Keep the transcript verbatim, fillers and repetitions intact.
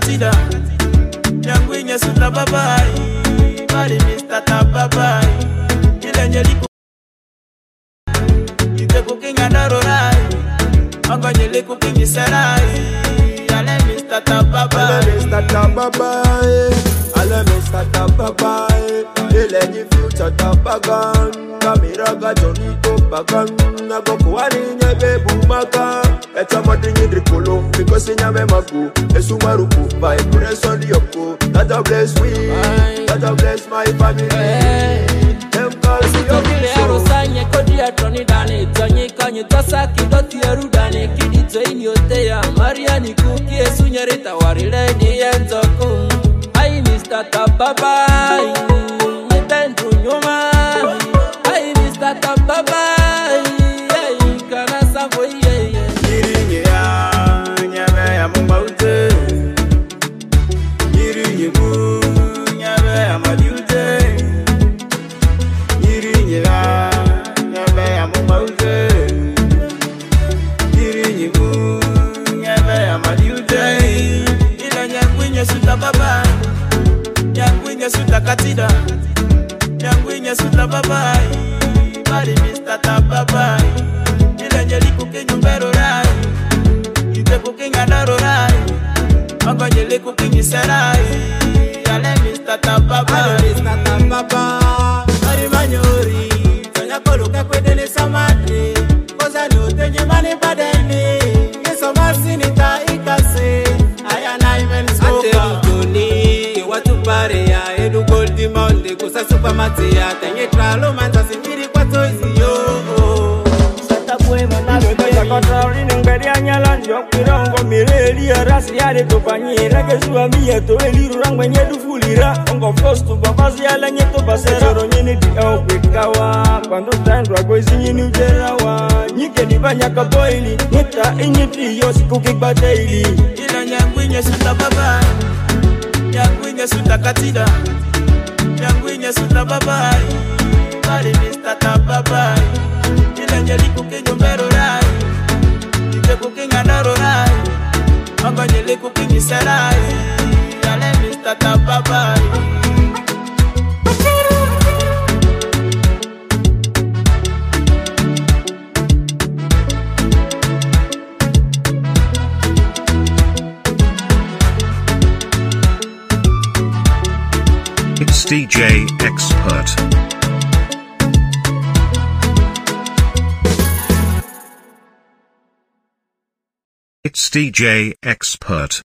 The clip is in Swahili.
katida Nyangwinye suta babai Bari mister tababai Ile nyeliko Ite kukinga narorai Ongo nyeliko kingi serai Ale mister tababai Ale mister tababai Ale mister tababai Ile nyi future tabagan Kamiraga Johnny Tobagan Nago kuwani nyebe bumaka Eta madinyi drikolo Because nyame maku Esu maruku Vibration yoko That bless we That bless my family Them call me your Ero sanye kodi ya toni dani Tonyi kanyi tosa kidoti ya rudani Kidito ini ote ya Mariani kuki Esu nyerita warile di enzoku Ai mister Tababai Nitendu nyuma Ai mister Tababai Kana savo ye Yirinye ya Nyame ya mumbaute Yirinye mu Nyame ya madiute Yirinye ya Nyame ya mumbaute Yirinye mu Nyame ya madiute Ila nyangwinye suta babai Nyangwinye suta katida Nyangwinye suta babai Bari mister Tababai Ile nyeliko kinyumbero rai Ite kukinga naro rai Ongo nyeliko kingi serai Ale mister Tababai Ale mister tababai Mari manyori Tonya koluka kwedele samate Koza ni utenye mani badeni Yeso masini ta ikase Ayana imen skoka Ate ujoni Watu pare ya Edu goldi monde Kusa supermate ya Tenye tralo manza simiri kwa toizi yo Kotori nungeri anyala njokirongo mireli arasi yade topanyira kesua miya to eliru rangwe nyedu fulira ongo fostu babasi yala nyeto basera ronyini di okwikawa kwando tandwa gozi nyini ujerawa nyike dibanya kaboili nyita inyiti yosi kukikbateili Ila nyangwinye suta babai Nyangwinye suta katida Nyangwinye suta babai Bari mister Tababai Ila nyeliko kinyumbero rai Ite kukinga naro rai Ongo nyeliko kingi serai Ale mister Tababai It's D J Expert. It's D J Expert.